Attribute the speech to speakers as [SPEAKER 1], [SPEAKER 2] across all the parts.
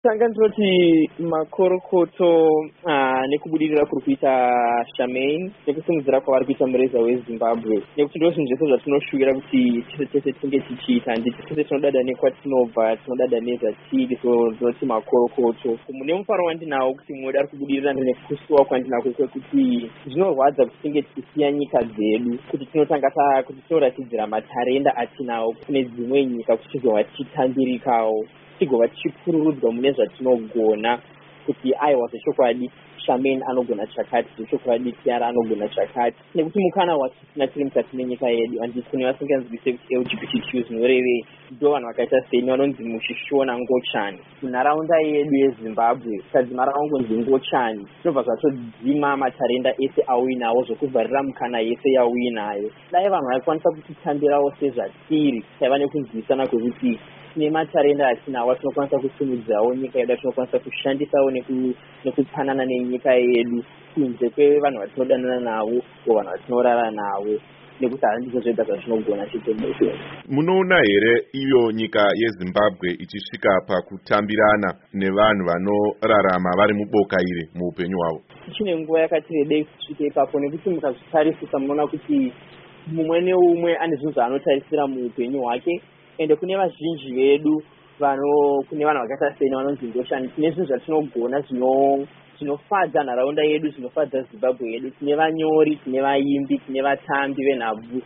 [SPEAKER 1] tanga ndinoti makorokoto nekubudirira kuri kuita Charmaine nekusimudzira kwavari kuita mureza weZimbabwe, nekuti ndo zvinhu zvese zvatinoshuvira kuti tese tinge tichiita. Handiti tese tinodada nekwatinobva, tinodada nezvatiri, tinoti makorokoto. Mune mufaro wandinawo kuti mumwe ari kubudirira nekusuwa kwandinako kwekuti zvinorwadza kuti tinge tichisiya nyika dzedu, kuti tinotanga kuti tinoratidzira matarenda atinawo kune dzimwe nyika kuti tizova tichitambirikawo, tigova tichipururudzwa mune zvatinogona, kuti aiwa zvechokwadi Charmaine anogona chakati, zvechokwadi Tiara anogona chakati, nekuti mukana watisina tiri mukati menyika yedu. Handiti kune vasinganzwise kuti LGBTQ zvinorevei, ndo vanhu vakaita seni vanonzi muchishona ngochani munharaunda yedu yeZimbabwe. Ukadzimara wangonzi ngochani zvinobva zvatodzima matarenda ese auinawo, zvokuvharira mukana yese yauinayo. Dai vanhu vaikwanisa kutitambirawo sezvatiri, taiva nekunzwisana kwekuti tine matarenda atinawo tinokwanisa kusimudzirawo nyika yedu, tinokwanisa kushandisawo nekupanana nenyika yedu kunze kwevanhu vatinodanana navo vanhu vatinorara navo, nekuti handizvo zvega zvatinogona chete muupenyu.
[SPEAKER 2] Munoona here iyo nyika yeZimbabwe ichisvika pakutambirana nevanhu vanorarama vari muboka iri muupenyu hwavo?
[SPEAKER 1] Tichine nguva yakati rebei kusvika ipapo, nekuti mukazvitarisisa munoona kuti mumwe neumwe ane zvinhu zvaanotarisira muupenyu hwake. Ende kune vazhinji vedu kune vanhu vakaita seni vanonzi ngochani, tine zvinhu zvatinogona zvinofadza nharaunda yedu, zvinofadza Zimbabwe yedu. Tine vanyori, tine vaimbi, tine vatambi venhabvu,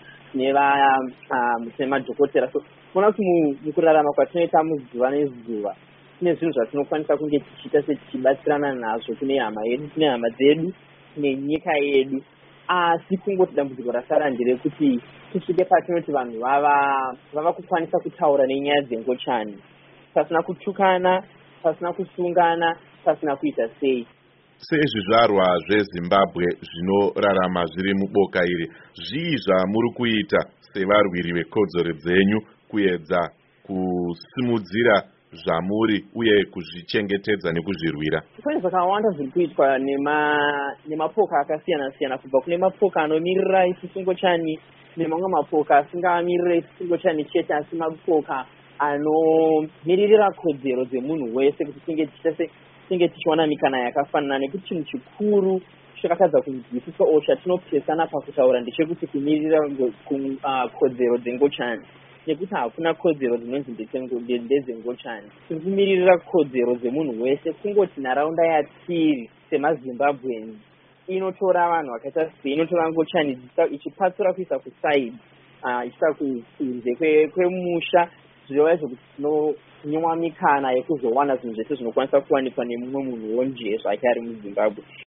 [SPEAKER 1] tine madhokotera. So kuona kuti mukurarama kwatinoita muzuva nezuva tine zvinhu zvatinokwanisa kunge tichiita setichibatsirana nazvo kune hama yedu, kune hama dzedu, kune nyika yedu. Asi kungoti dambudziko rasara nderekuti tusvike patinoti vanhu vava kukwanisa kutaura nenyaya dzengochani pasina kutukana, pasina kusungana, pasina kuita sei.
[SPEAKER 2] Sezvizvarwa zveZimbabwe zvinorarama zviri muboka iri, zvii zvamuri kuita sevarwiri vekodzero dzenyu kuedza kusimudzira zvamuri uye kuzvichengetedza nekuzvirwira?
[SPEAKER 1] Pane zvakawanda zviri kuitwa nemapoka akasiyana-siyana, kubva kune mapoka anomirira isisungochani nemamwe mapoka asingamirira isisungochani chete, asi mapoka anomiririra kodzero dzemunhu wese kuti tinge tichiwana mikana yakafanana. Nekuti chinhu chikuru chakatadza kunzwisiswa chatinopesana pakutaura ndechekuti kumirira kodzero dzengochani, nekuti hakuna kodzero dzinonzi ndedzengochani. Tiri kumirira kodzero dzemunhu wese, kungoti nharaunda yatiri semaZimbabweans inotora vanhu vakaita inotora ngochani ichipatsura kuisa kusaidi, ichiisa kunze kwemusha, zvirova izvo kuti tinonyimwa mikana yekuzowana zvinhu zvese zvinokwanisa kuwanikwa nemumwe munhu wonje zvake ari muZimbabwe.